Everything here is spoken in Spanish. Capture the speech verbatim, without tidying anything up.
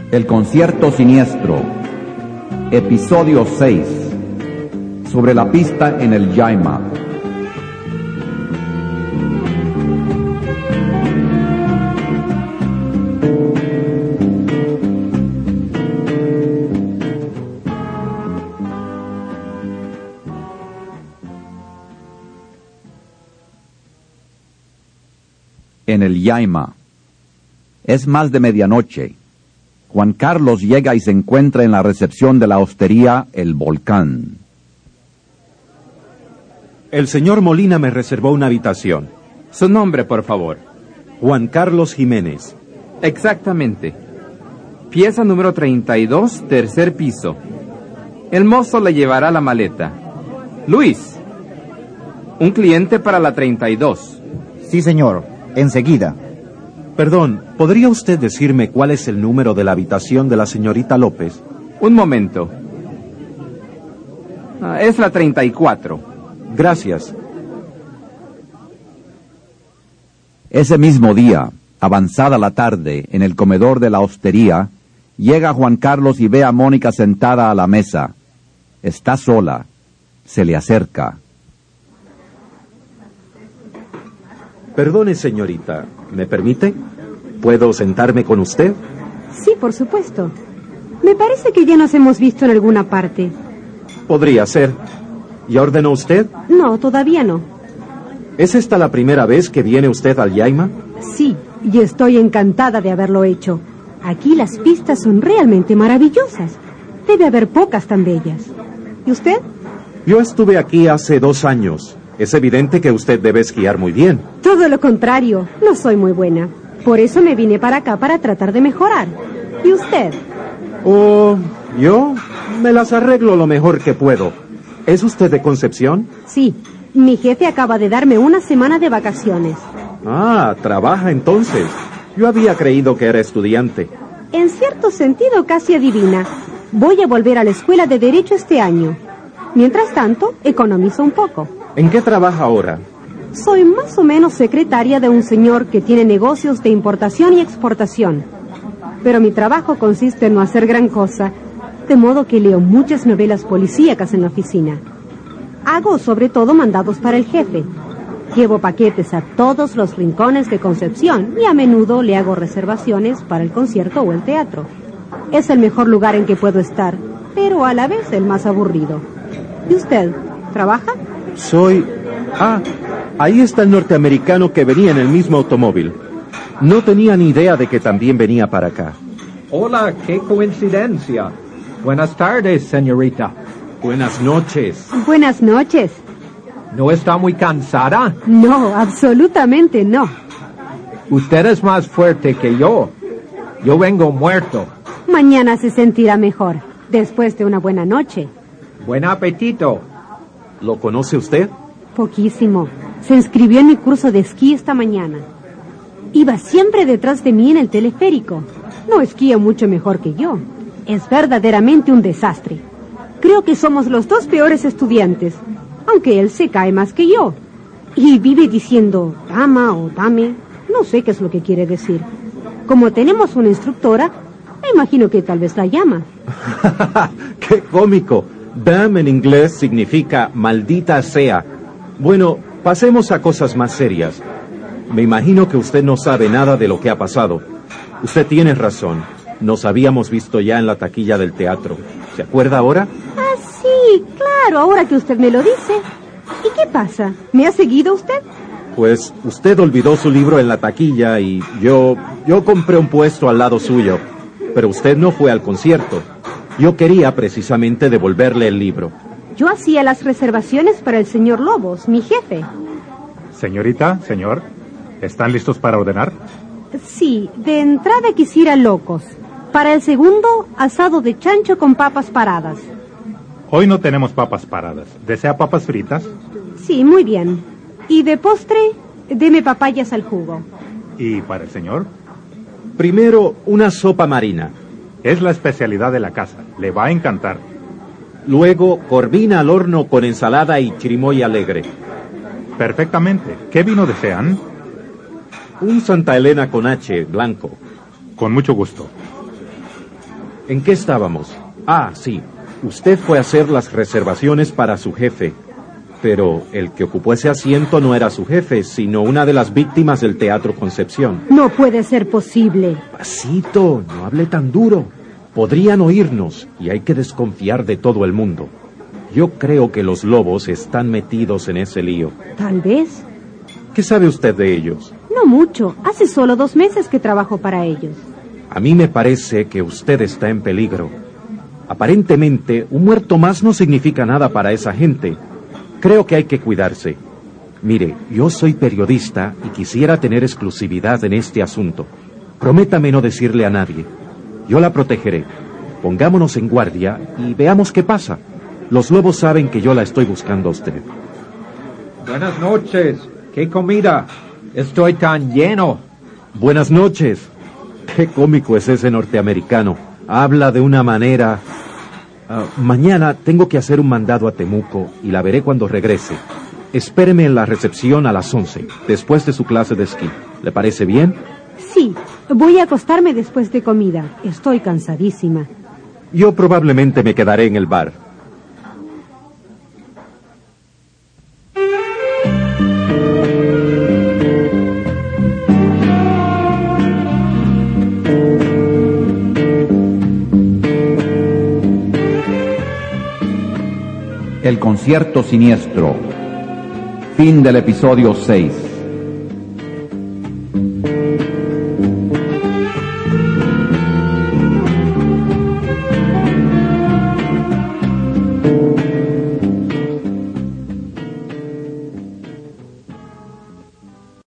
El concierto siniestro, episodio seis, sobre la pista en el Yaima. En el Yaima. Es más de medianoche. Juan Carlos llega y se encuentra en la recepción de la hostería El Volcán. El señor Molina me reservó una habitación. Su nombre, por favor. Juan Carlos Jiménez. Exactamente. Pieza número treinta y dos, tercer piso. El mozo le llevará la maleta. Luis, un cliente para la treinta y dos. Sí, señor. Enseguida. Perdón, ¿podría usted decirme cuál es el número de la habitación de la señorita López? Un momento. Ah, es la treinta y cuatro. Gracias. Ese mismo día, avanzada la tarde, en el comedor de la hostería, llega Juan Carlos y ve a Mónica sentada a la mesa. Está sola. Se le acerca. Perdone, señorita, ¿me permite? ¿Puedo sentarme con usted? Sí, por supuesto. Me parece que ya nos hemos visto en alguna parte. Podría ser. ¿Ya ordenó usted? No, todavía no. ¿Es esta la primera vez que viene usted al Yaima? Sí, y estoy encantada de haberlo hecho. Aquí las pistas son realmente maravillosas. Debe haber pocas tan bellas. ¿Y usted? Yo estuve aquí hace dos años. Es evidente que usted debe esquiar muy bien. Todo lo contrario, no soy muy buena. Por eso me vine para acá para tratar de mejorar. ¿Y usted? Oh, yo me las arreglo lo mejor que puedo. ¿Es usted de Concepción? Sí, mi jefe acaba de darme una semana de vacaciones. Ah, trabaja entonces. Yo había creído que era estudiante. En cierto sentido casi adivina. Voy a volver a la escuela de Derecho este año. Mientras tanto, economizo un poco. ¿En qué trabaja ahora? Soy más o menos secretaria de un señor que tiene negocios de importación y exportación. Pero mi trabajo consiste en no hacer gran cosa, de modo que leo muchas novelas policíacas en la oficina. Hago sobre todo mandados para el jefe. Llevo paquetes a todos los rincones de Concepción y a menudo le hago reservaciones para el concierto o el teatro. Es el mejor lugar en que puedo estar, pero a la vez el más aburrido. ¿Y usted? ¿Trabaja? Soy... Ah, ahí está el norteamericano que venía en el mismo automóvil. No tenía ni idea de que también venía para acá. Hola, qué coincidencia. Buenas tardes, señorita. Buenas noches. Buenas noches. ¿No está muy cansada? No, absolutamente no. Usted es más fuerte que yo. Yo vengo muerto. Mañana se sentirá mejor, después de una buena noche. Buen apetito. ¿Lo conoce usted? Poquísimo. Se inscribió en mi curso de esquí esta mañana. Iba siempre detrás de mí en el teleférico. No esquía mucho mejor que yo. Es verdaderamente un desastre. Creo que somos los dos peores estudiantes, aunque él se cae más que yo. Y vive diciendo dama o dame. No sé qué es lo que quiere decir. Como tenemos una instructora, me imagino que tal vez la llama. ¡Qué cómico! Damn en inglés significa maldita sea. Bueno, pasemos a cosas más serias. Me imagino que usted no sabe nada de lo que ha pasado. Usted tiene razón. Nos habíamos visto ya en la taquilla del teatro. ¿Se acuerda ahora? Ah, sí, claro, ahora que usted me lo dice. ¿Y qué pasa? ¿Me ha seguido usted? Pues usted olvidó su libro en la taquilla y yo... yo compré un puesto al lado suyo. Pero usted no fue al concierto. Yo quería precisamente devolverle el libro. Yo hacía las reservaciones para el señor Lobos, mi jefe. Señorita, señor, ¿están listos para ordenar? Sí, de entrada quisiera locos. Para el segundo, asado de chancho con papas paradas. Hoy no tenemos papas paradas. ¿Desea papas fritas? Sí, muy bien. Y de postre, deme papayas al jugo. ¿Y para el señor? Primero, una sopa marina. Es la especialidad de la casa. Le va a encantar. Luego, corvina al horno con ensalada y chirimoya alegre. Perfectamente. ¿Qué vino desean? Un Santa Elena con H, blanco. Con mucho gusto. ¿En qué estábamos? Ah, sí. Usted fue a hacer las reservaciones para su jefe. Pero el que ocupó ese asiento no era su jefe, sino una de las víctimas del Teatro Concepción. No puede ser posible. Pasito, no hable tan duro. Podrían oírnos y hay que desconfiar de todo el mundo. Yo creo que los lobos están metidos en ese lío. Tal vez. ¿Qué sabe usted de ellos? No mucho. Hace solo dos meses que trabajo para ellos. A mí me parece que usted está en peligro. Aparentemente, un muerto más no significa nada para esa gente. Creo que hay que cuidarse. Mire, yo soy periodista y quisiera tener exclusividad en este asunto. Prométame no decirle a nadie. Yo la protegeré. Pongámonos en guardia y veamos qué pasa. Los lobos saben que yo la estoy buscando a usted. Buenas noches. ¿Qué comida? Estoy tan lleno. Buenas noches. Qué cómico es ese norteamericano. Habla de una manera... Uh, mañana tengo que hacer un mandado a Temuco y la veré cuando regrese. Espéreme en la recepción a las once, después de su clase de esquí. ¿Le parece bien? Sí, voy a acostarme después de comida. Estoy cansadísima. Yo probablemente me quedaré en el bar. El concierto siniestro. Fin del episodio seis.